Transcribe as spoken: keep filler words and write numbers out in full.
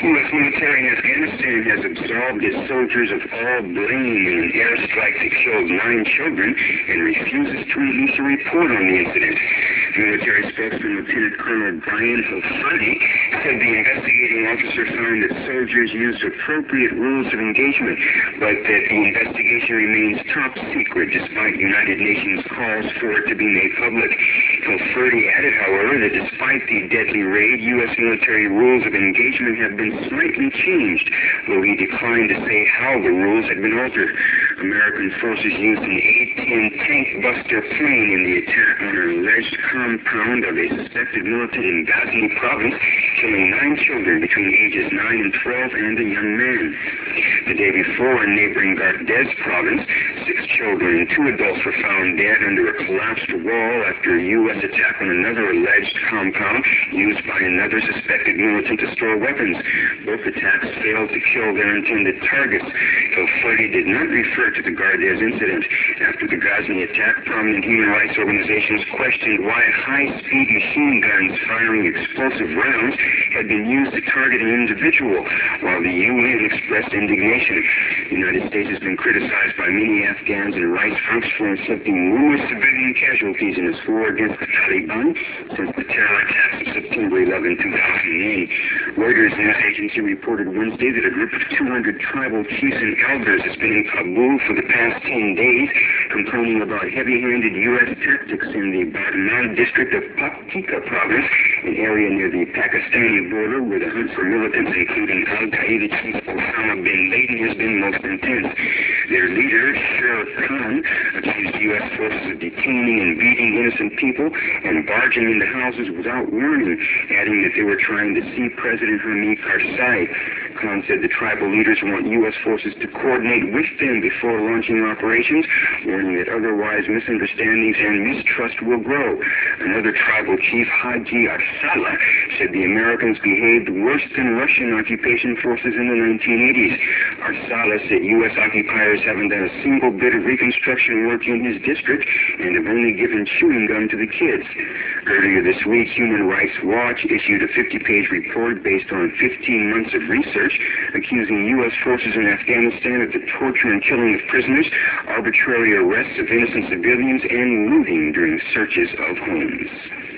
U S military in Afghanistan has absolved its soldiers of all blame in an airstrike that killed nine children and refuses to release a report on the incident. Military spokesman Lieutenant Colonel Brian Hilfani said the investigating officer found that soldiers used appropriate rules of engagement, but that the investigation remains top secret despite United Nations calls for it to be made public. Hilfani added, however, that despite the deadly raid, U S military rules of engagement have been slightly changed, though he declined to say how the rules had been altered. American forces used an A ten tank buster plane in the attack on an alleged compound of a suspected militant in Ghazni province, killing nine children between ages nine and twelve and a young man. The day before, in neighboring Gardez province, six children and two adults were found dead under a collapsed wall after a U S attack on another alleged compound used by another suspected militant to store weapons. Both attacks failed to kill their intended targets. Hilfani did not refer to the Gardez incident. After the Ghazni attack, prominent human rights organizations questioned why high-speed machine guns firing explosive rounds had been used to target an individual, while the U N expressed indignation. The United States has been criticized by many Afghans and rights groups for inflicting numerous civilian casualties in its war against the Taliban since the terror attacks of September eleventh, two thousand eight. Reuters news agency reported Wednesday that a group of two hundred tribal chiefs and elders has been in Kabul for the past ten days, complaining about heavy-handed U S tactics in the Badman district of Paktika province, an area near the Pakistani border where the hunt for militants, including Al-Qaeda chief Osama bin Laden, has been most intense. Their leader, Sher Khan, accused U S forces of detaining and beating innocent people and barging into houses without warning, adding that they were trying to see President Hamid Karzai. Khan said the tribal leaders want U S forces to coordinate with them before launching operations, warning that otherwise misunderstandings and mistrust will grow. Another tribal chief, Haji Arsala, said the Americans behaved worse than Russian occupation forces in the nineteen eighties. Arsala said U S occupiers haven't done a single bit of reconstruction work in his district and have only given chewing gum to the kids. Earlier this week, Human Rights Watch issued a fifty-page report based on fifteen months of research, accusing U S forces in Afghanistan of the torture and killing of prisoners, arbitrary arrests of innocent civilians, and looting during searches of homes.